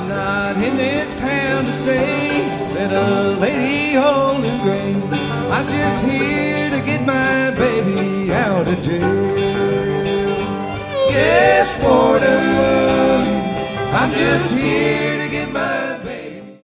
not in this town to stay, said a lady holding grain. I'm just here to get my baby out of jail. Yes, warden, I'm just here